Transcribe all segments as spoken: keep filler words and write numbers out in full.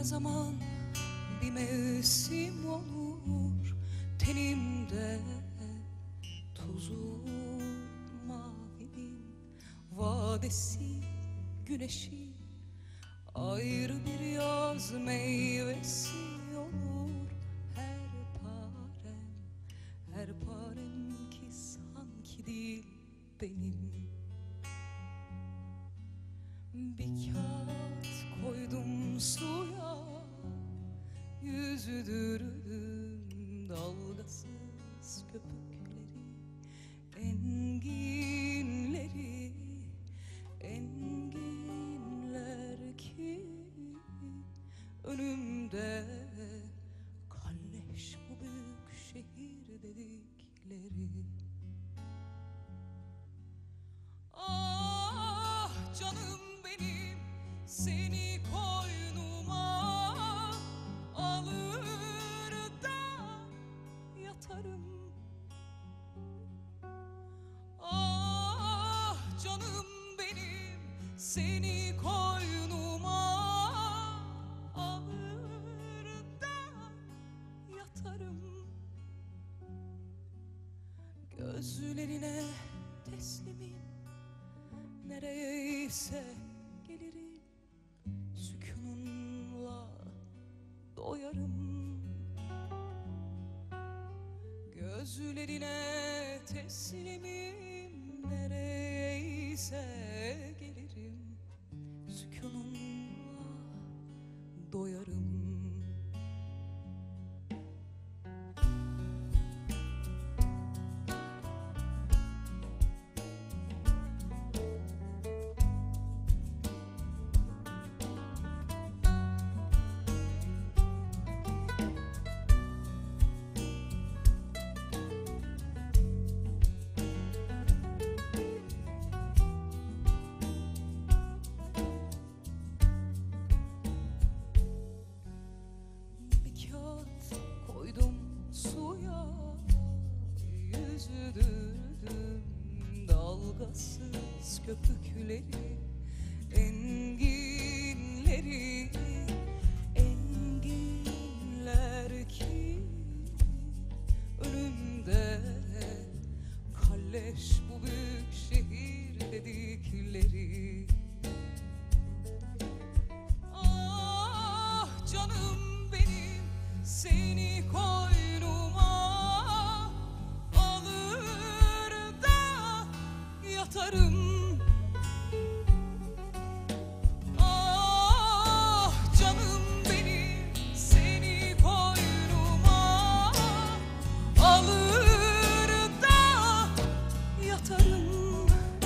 Ne zaman bir mevsim olur tenimde, tuzu mavinin vadesi güneşi, ayrı bir yaz meyvesi olur her parem, her parem ki sanki değil benim. Bir kağıt koydum suya, yüzüdürdüm dalgasız köpükleri, enginleri, enginler ki önümde, kalleş bu büyük şehir dedikleri. Ah canım benim, seni koynuma alır da yatarım. Ah canım benim, seni koynuma alır da yatarım. Gözlerine teslimim, nereyse gelirim, sükununla doyarım. Gözlerine teslimim, nereyse gelirim, sükununla doyarım. Koydum suya, yüzüdürdüm dalgasız köpükleri, enginleri, enginler ki önümde, kalleş bu büyük şehir dedikleri. Ah canım benim, seni koynuma alır da yatarım. Ah canım benim, seni koynuma alır da yatarım.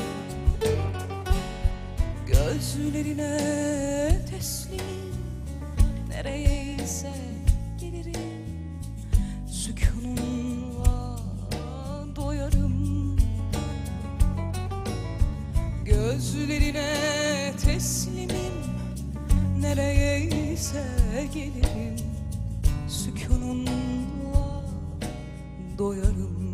Gözlerine teslimim, nereyse gelirim, sükununla doyarım. Gözlerine teslimim, nereyse gelirim, sükununla doyarım.